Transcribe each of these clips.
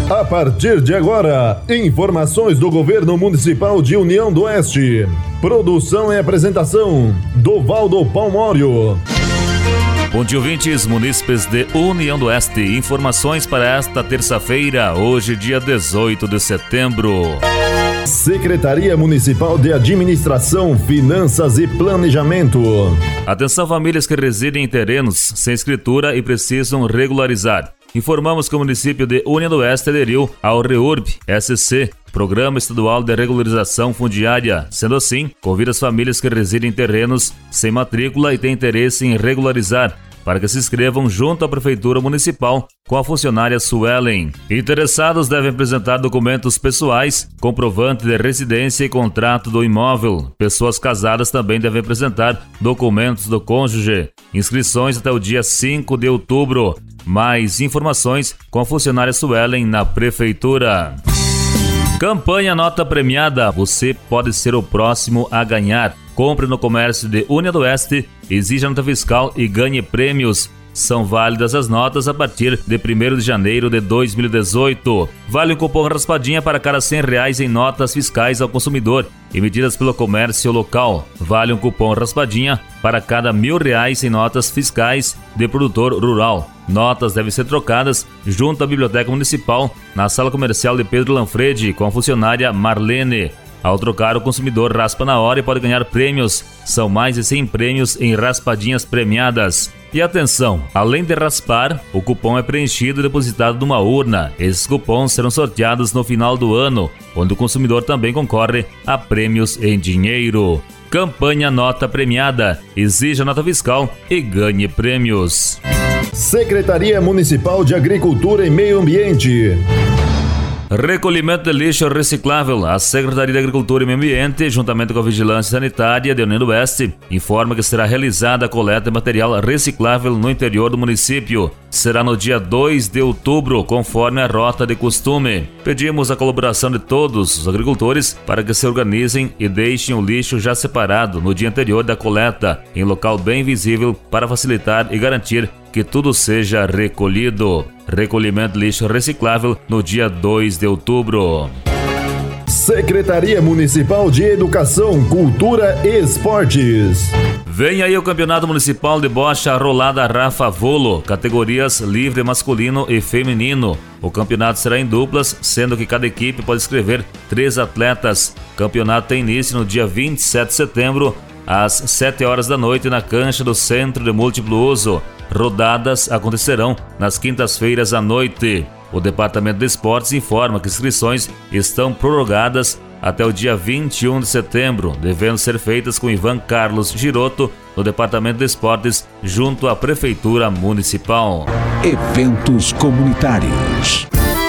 A partir de agora, informações do Governo Municipal de União do Oeste. Produção e apresentação, Dovaldo Palmório. Bom dia, ouvintes, munícipes de União do Oeste. Informações para esta terça-feira, hoje, dia 18 de setembro. Secretaria Municipal de Administração, Finanças e Planejamento. Atenção, famílias que residem em terrenos sem escritura e precisam regularizar. Informamos que o município de União do Oeste aderiu ao REURB-SC, Programa Estadual de Regularização Fundiária. Sendo assim, convida as famílias que residem em terrenos sem matrícula e têm interesse em regularizar, para que se inscrevam junto à Prefeitura Municipal com a funcionária Suelen. Interessados devem apresentar documentos pessoais, comprovante de residência e contrato do imóvel. Pessoas casadas também devem apresentar documentos do cônjuge. Inscrições até o dia 5 de outubro. Mais informações com a funcionária Suelen na Prefeitura. Campanha Nota Premiada. Você pode ser o próximo a ganhar. Compre no comércio de União do Oeste, exija nota fiscal e ganhe prêmios. São válidas as notas a partir de 1º de janeiro de 2018. Vale um cupom raspadinha para cada R$100 em notas fiscais ao consumidor emitidas pelo comércio local. Vale um cupom raspadinha para cada R$1.000 em notas fiscais de produtor rural. Notas devem ser trocadas junto à Biblioteca Municipal, na sala comercial de Pedro Lanfredi, com a funcionária Marlene. Ao trocar, o consumidor raspa na hora e pode ganhar prêmios. São mais de 100 prêmios em raspadinhas premiadas. E atenção, além de raspar, o cupom é preenchido e depositado numa urna. Esses cupons serão sorteados no final do ano, onde o consumidor também concorre a prêmios em dinheiro. Campanha Nota Premiada. Exija nota fiscal e ganhe prêmios. Secretaria Municipal de Agricultura e Meio Ambiente. Recolhimento de lixo reciclável. A Secretaria de Agricultura e Meio Ambiente, juntamente com a Vigilância Sanitária de União do Oeste, informa que será realizada a coleta de material reciclável no interior do município. Será no dia 2 de outubro, conforme a rota de costume. Pedimos a colaboração de todos os agricultores para que se organizem e deixem o lixo já separado no dia anterior da coleta, em local bem visível, para facilitar e garantir que tudo seja recolhido. Recolhimento de lixo reciclável no dia 2 de outubro. Secretaria Municipal de Educação, Cultura e Esportes. Vem aí o Campeonato Municipal de Bocha Rolada Rafa Volo, categorias livre masculino e feminino. O campeonato será em duplas, sendo que cada equipe pode inscrever 3 atletas. O campeonato tem início no dia 27 de setembro, às 7 horas da noite, na cancha do Centro de Múltiplo Uso. Rodadas acontecerão nas quintas-feiras à noite. O Departamento de Esportes informa que inscrições estão prorrogadas até o dia 21 de setembro, devendo ser feitas com Ivan Carlos Giroto, no Departamento de Esportes, junto à Prefeitura Municipal. Eventos comunitários.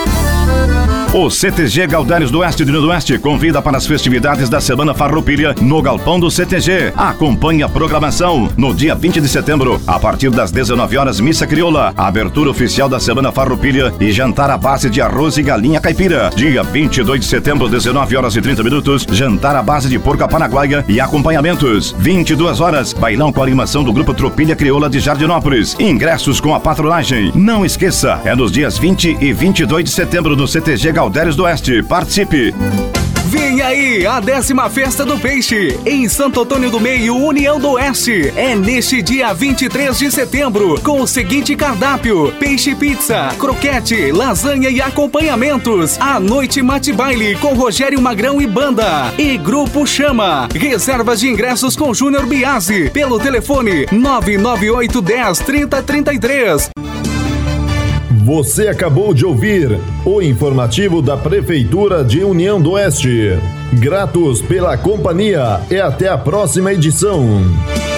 O CTG Galderes do Oeste de União do Oeste convida para as festividades da Semana Farroupilha no Galpão do CTG. Acompanhe a programação. No dia 20 de setembro, a partir das 19 horas, missa crioula, abertura oficial da Semana Farroupilha e jantar à base de arroz e galinha caipira. Dia 22 de setembro, 19 horas e 30 minutos, jantar à base de porco paraguaia e acompanhamentos. 22 horas, bailão com a animação do grupo Tropilha Crioula de Jardinópolis. Ingressos com a patronagem. Não esqueça, é nos dias 20 e 22 de setembro no CTG Galderes do Oeste. Participe! Vem aí a 10ª Festa do Peixe, em Santo Antônio do Meio, União do Oeste. É neste dia 23 de setembro, com o seguinte cardápio: peixe pizza, croquete, lasanha e acompanhamentos. A noite mate baile com Rogério Magrão e banda. E Grupo Chama. Reservas de ingressos com Júnior Biasi, pelo telefone 998 10 30 33. Você acabou de ouvir o informativo da Prefeitura de União do Oeste. Gratos pela companhia e até a próxima edição.